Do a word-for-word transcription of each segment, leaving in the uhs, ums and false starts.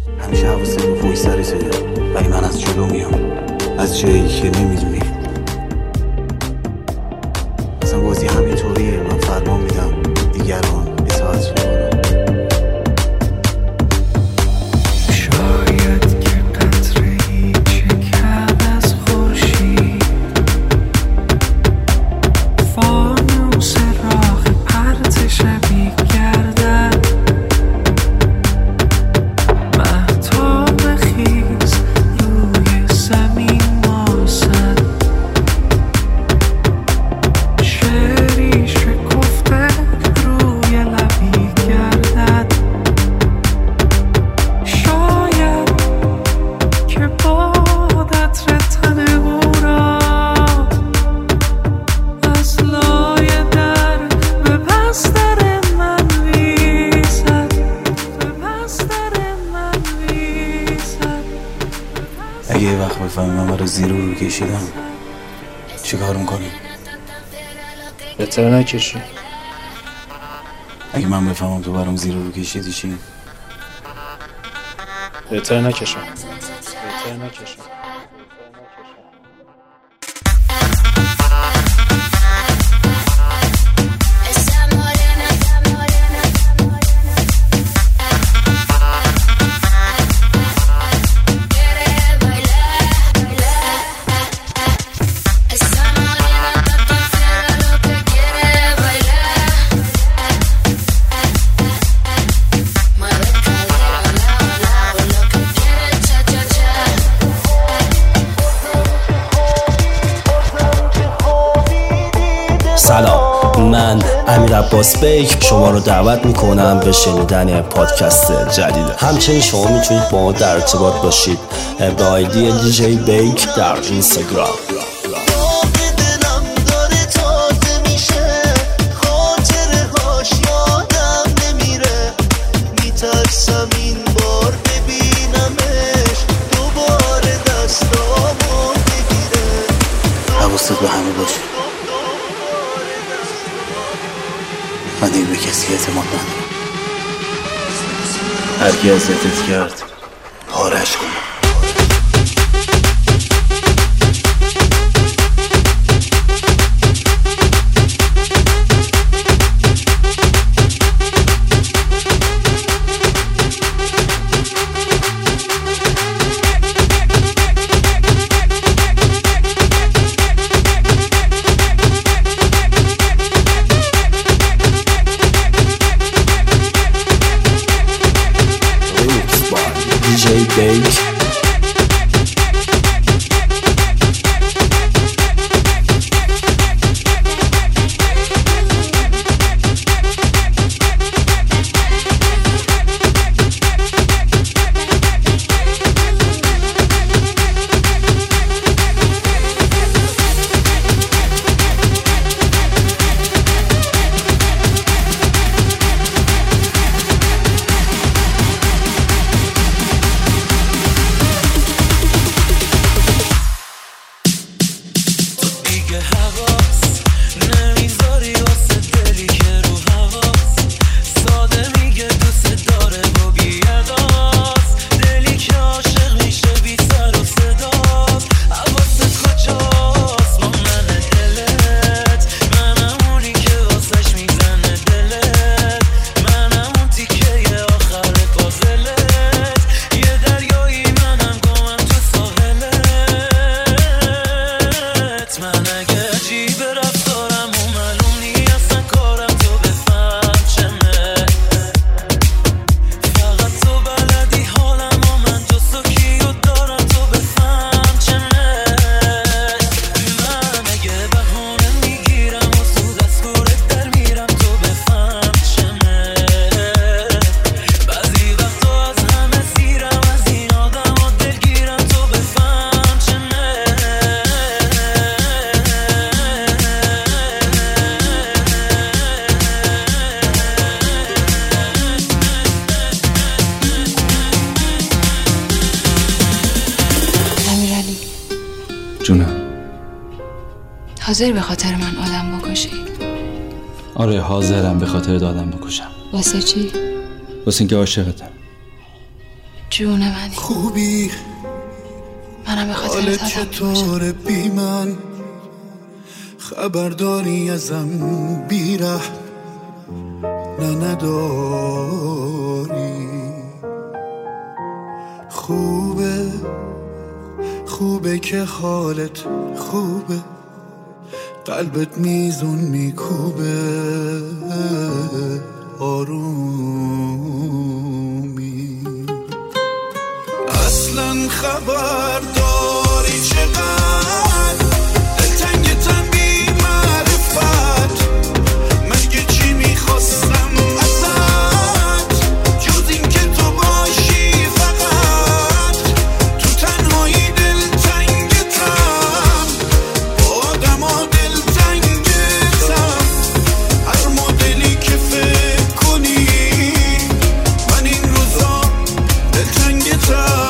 همیشه حواست به پشت سرته، ولی من از جلو میام، از جایی که نمیدونی. اصلا بازی همینطوریه، من فرمان میدم دیگران اطاعت میکنن. اگه یه وقت بفهمی من برای زیرو رو کشیدم چی کار میکنی؟ بهتر نکشی. اگه من بفهمم تو برام زیرو رو کشیدی چی؟ بهتر نکشم. بهتر نکشم. سلام، من امیر عباس بیک شما رو دعوت میکنم به شنیدن پادکست جدید. همچنین شما میتونید با ما در ارتباط باشید به آیدی دی جی بیک در اینستاگرام. حواست به همه باشه، من دیگه به کسی اعتماد ندارم. هر کی اذیتت کرد پارش کن. دی جی بیک جونم. حاضر به خاطر من آدم بکشی؟ آره حاضرم به خاطر آدم بکشم. واسه چی؟ واسه اینکه عاشقتم. جون منی خوبی منم به خاطر حالت تادم چطوره بی من خبرداری ازم بیره نه نداری خوبه خوبه که حالت خوبه قلبت میزون میکوبه آرومی اصلا خبر داری چقدر دلتنگتم بی معرفت مگه چی میخواستم ازت جز این که تو باشی فقط تو تنهایی دلتنگتم با آدم ها دلتنگتم هر مدلی که فکر کنی من این روزا دلتنگتم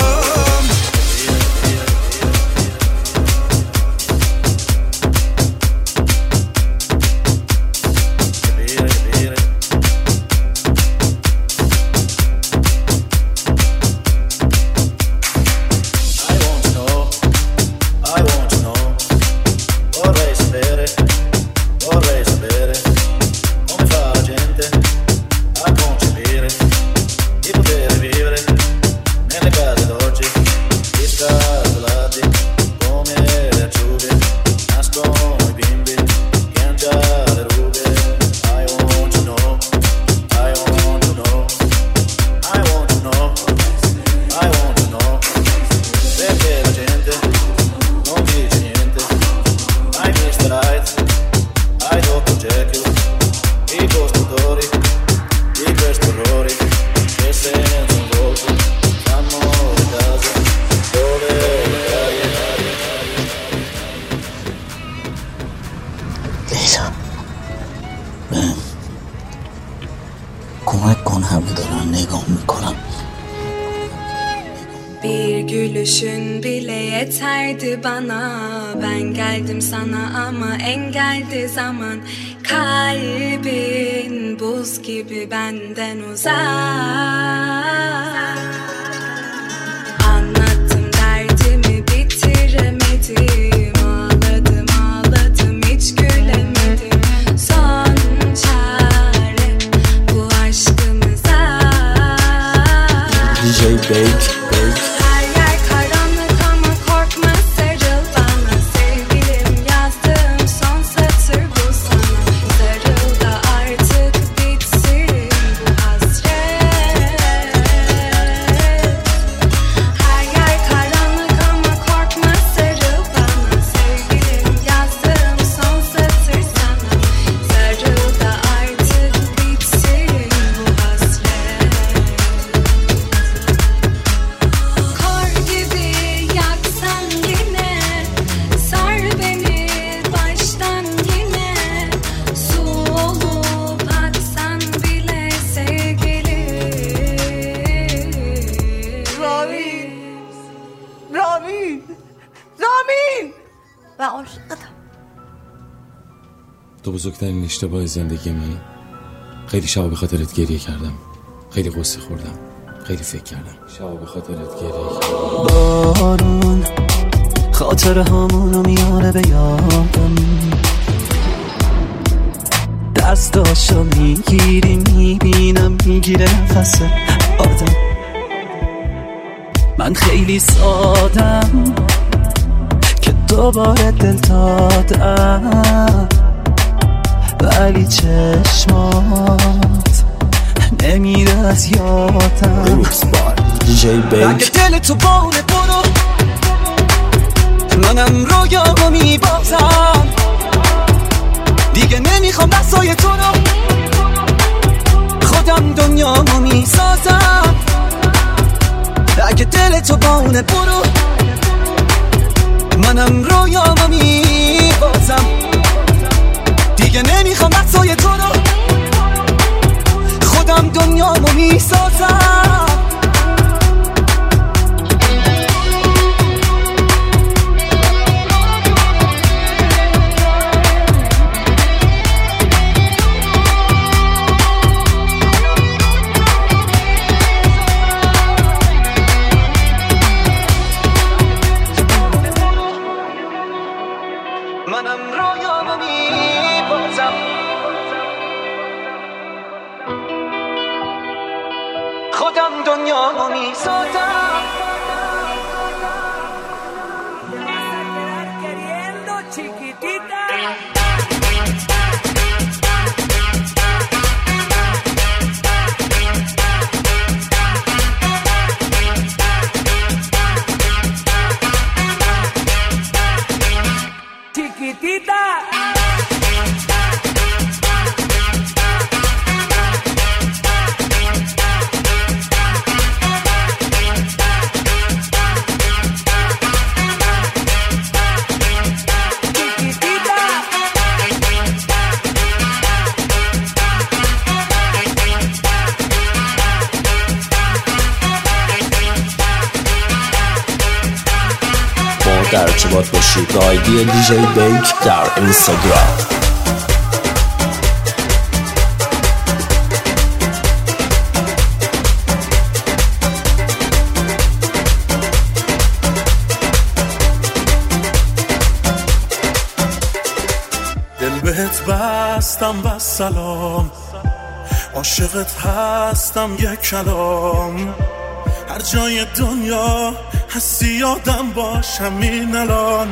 Kuvvet kon havle dönen nigam mikoram. Bir gülüşün bile yeterdi bana. Ben geldim sana ama engeldi zaman. Kalbin buz gibi benden uzak. Anlattım derdimi bitiremedim. Ağladım ağladım hiç gülemedim. Son çare bu aşkımıza. D J Bake, Bake. Her yer karanlık ama korkma sarıl bana. Sevgilim yazdığım son satır bu sana. Sarıl da artık bitsin bu hasret. Her yer karanlık ama korkma sarıl bana. Sevgilim yazdığım son satır sana. Sarıl da artık bitsin bu hasret. Kar gibi yaksan yine, sar beni baştan yine. Su olup aksan bile sevgilim. رامین رامین رامین و عاشقتم. تو بزرگترین اشتباه زندگی منی. خیلی شبا به خاطرت گریه کردم، خیلی قصه خوردم، خیلی فکر کردم. شبا به خاطرت گریه کردم. بارون خاطر همونو میاره به یادم دستاشو میگیری میبینم میگیره نفس آدم من خیلی سادم که دوباره دل دادم ولی چشمات نمیره از یادم D J اگه Bake. دل تو باره برو منم رویامو میبازم دیگه نمیخوام دستای تو رو خودم دنیامو میسازم اگه دل تو باره برو منم رویامو میبازم دیگه نمیخوام دستای تو رو خودم دنیامو میسازم خودم دنیا میسازم. در ارتباط باشید با آیدی دیجی بیک در اینستاگرام. دل بهت بستم و سلام، عاشقت هستم یک کلام، هر جای دنیا هستی یادم باش همین الان.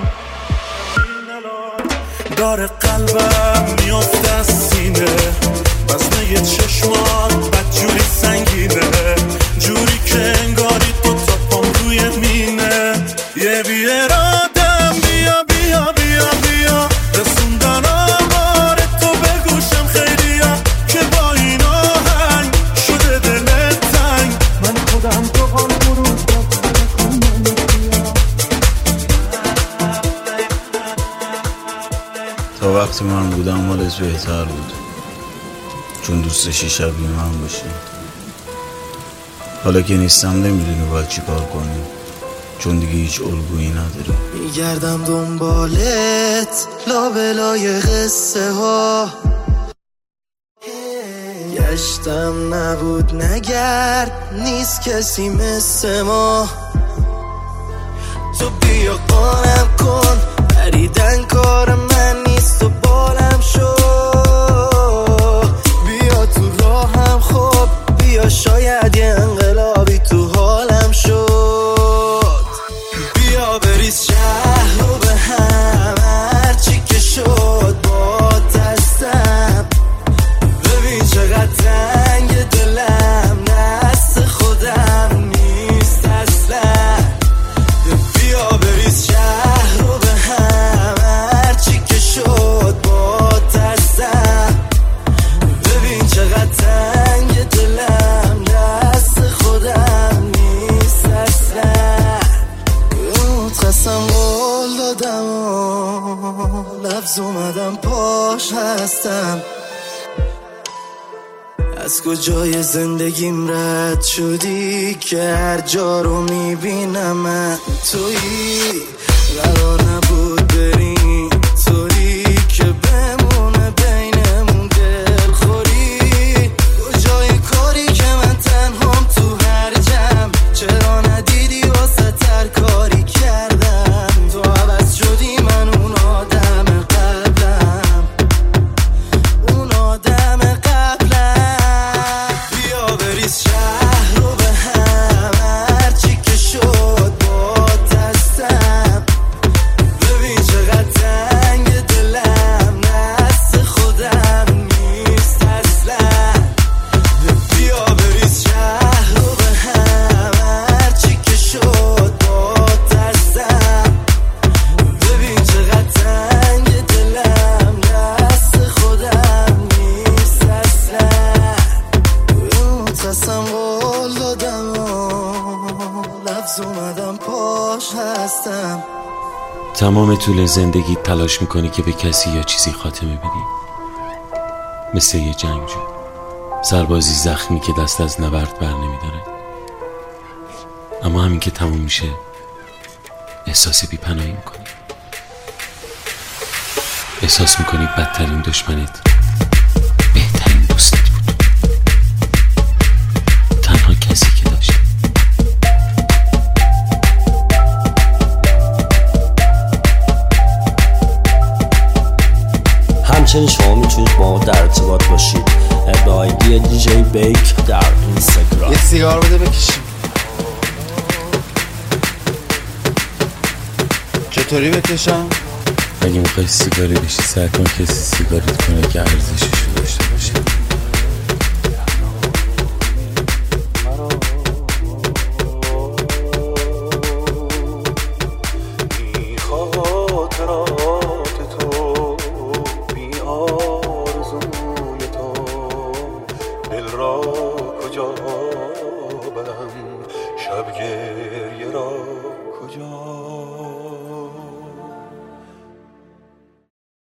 داره قلبم میافته از سینه، وزنه چشمات بدجوری سنگینه، جوری که انگاری دو تا پام روی مینه. یه بیارادم بیا بیا بیا بیا، رسوندن آمار تو به گوشم خیلیا، که با این آهنگ شده دلت تنگ. من خودم تو حال برون تا وقتی من بودم حالت بهتر بود، چون دوست داشتی شبیه من باشی. حالا که نیستم نمیدونی باید چی کار کنی، چون دیگه هیچ الگویی نداری. میگردم دنبالت لابلای قصه ها، گشتم نبود نگرد نیست کسی مثل ما. تو بیا قانم کن بریدن کار من نیست و بالم شو، بیا تو راهم خب بیا شاید یه انقلابی تو حالم شد. بیا بریز شهر رو به هم هرچی که شد با دستم، ببین چقدر تنگ دلم دست خودم نیست اصلا. بیا بریز شهر رو به هم هرچی که شد با دستم، ببین چقدر تنگ دلم دست خودم نیست اصلا. قسم قول دادم و لفظ اومدم پاش هستم، از کجای زندگیم رد شدی که هر جا رو میبینم من تویی. قرار نبود بریم تویی که بمونه بینمون دلخوری، کجای کاری که من تنهام تو هر جمع، چرا ندیدی واسه تر کاری کردم. تو عوض شدی من اون آدم قبلم، اون آدم قبلم. بیا بریز شهر رو به هم هرچی که شد با دستم، ببین چقدر تنگ دلم دست خودم نیست اصلا. بیا بریز شهر رو به هم هرچی که شد با دستم، ببین چقدر تنگ دلم دست خودم نیست اصلا. قسم قول دادم و لفظ اومدم پاش هستم. تمام طول زندگی تلاش میکنی که به کسی یا چیزی خاتمه بدی، مثل یه جنگجو، سربازی زخمی که دست از نبرد بر نمیداره. اما همین که تموم میشه احساس بی‌پناهی میکنی، احساس میکنی بدترین دشمنت بهترین دوستت بود، تنها کسی که داشت. همچنین شما میتونید با ما در ارتباط باشید با آیدی دیجی بیک در اینستاگرام. یه سیگار بده بکشیم. چطوری بکشم؟ اگه میخوای سیگاری بشی سعی کن کسی سیگاریت کنه که ارزششو داشته باشه. دل را کجا